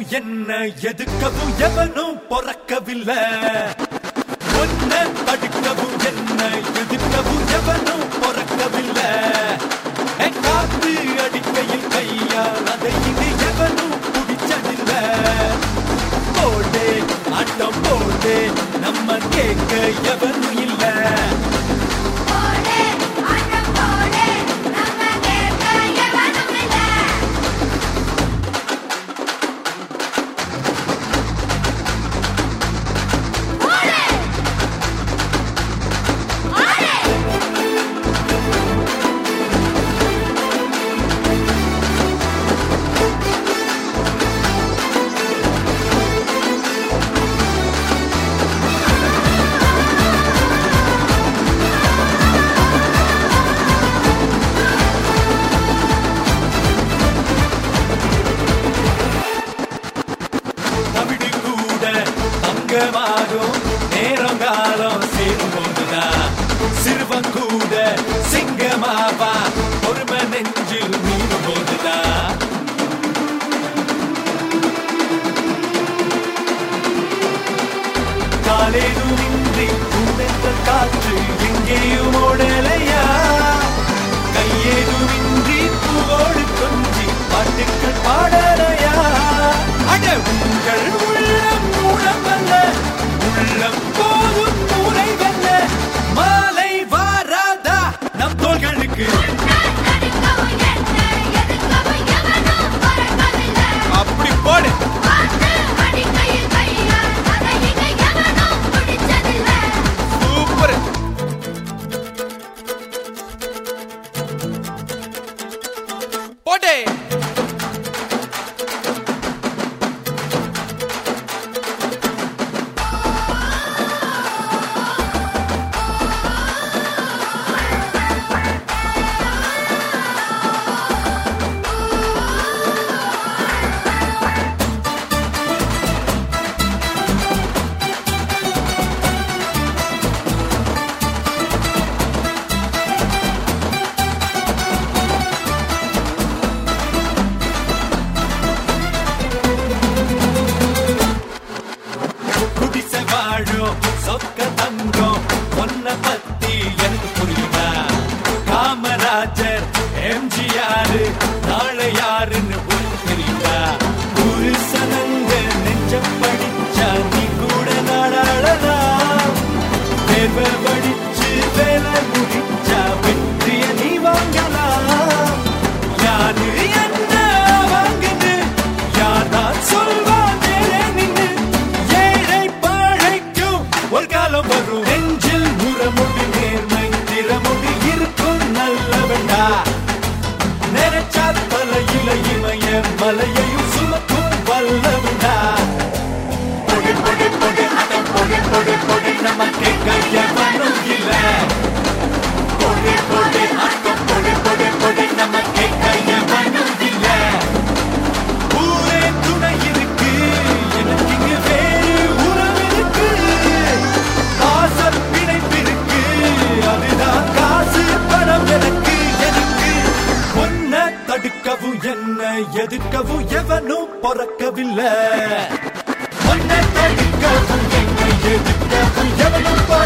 என்ன எதுக்கவும் எவனும் பொறக்கவில்லை. ஒன்ன தடுக்கவும் என்ன எதுக்கவும் எவனும் பொறக்கவில்லை. காத்து அடிக்கையில் கையால் அதை இனி எவனும் பிடிச்சதில்லை. போடே ஆட்டம் போடே நம்ம கேட்க எவனும் இல்லை. நேரம் காலம் சேரும்போதுதான் சிறுவன் கூட சிங்கமாவா பொறுமை நெஞ்சில் மீறும் போதுதான். காலேதுமின்றி பூவென்ற காற்று எங்கேயும் ஓடலையா. கையேதுமின்றி பூவோடு கொஞ்சி பாட்டுக்கள் பாடலையா. அட உங்கள் உள்ளம் மூலமல்ல உள்ளம் போதும் முறைவல்ல. மாலை வாராதா நம் தோள்களுக்கு. அப்படி போடு. சூப்பர். போடே. சொக்க தங்கம் ஒன்ன பத்தி எனக்கு புரியுதா. காமராஜர் எம்ஜிஆர் நாளை யாருன்னு உனக்கு தெரியுதா. ஒரு சனங்க நெஞ்சம் படிச்சா நீ கூட நாடாளலாம். தேர்வை படிச்சு வேலை முடிச்சா வெற்றிய நீ வாங்கலாம். யாரு என்ன வாங்குது யார்தான் சொல்வா. ஒரு காலம் வரும் நெஞ்சில் முறமுடி நேர்மை திறமுடி இருக்கும் நல்லவண்டா. நினைச்சா தலையில இமய மலையையும் சுமக்கும் வல்லவண்டா. பொடி பொடி பொடி அடம் பொடி பொடி பொடி நம்ம கேட்க எவனும் இல்ல. பொடி பொடி அடம் பொடி பொடி பொடி நம்ம கேட்க எவனும் இல்ல. ஊரே துணை இருக்கு எனக்கு இங்கு வேறு உறவு இருக்கு. பிணைப்பிருக்கு அதுதான் காசு பணம் எனக்கு எனக்கு. ஒன்ன தடுக்கவும் என்ன எதிர்க்கவும் எவனும் பொறக்கவில்லை. ஒன்ன தடுக்கவும் என்ன எதிர்க்கவும் எவனும்